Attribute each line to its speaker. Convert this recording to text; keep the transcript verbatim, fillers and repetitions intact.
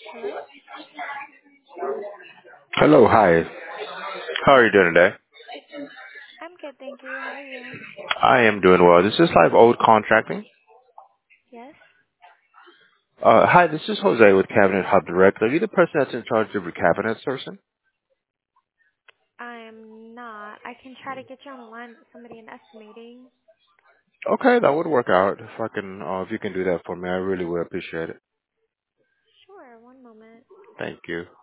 Speaker 1: Hello?
Speaker 2: Hello, hi. How are you doing today?
Speaker 1: I'm good, thank you. How are you?
Speaker 2: I am doing well. This is Live Old Contracting.
Speaker 1: Yes?
Speaker 2: Uh, hi, this is Jose with Cabinet Hub Direct. Are you the person that's in charge of your cabinet sourcing?
Speaker 1: I am not. I can try to get you on the line with somebody in estimating.
Speaker 2: Okay, that would work out. If I can, uh, if you can do that for me, I really would appreciate it.
Speaker 1: Sure, one moment.
Speaker 2: Thank you.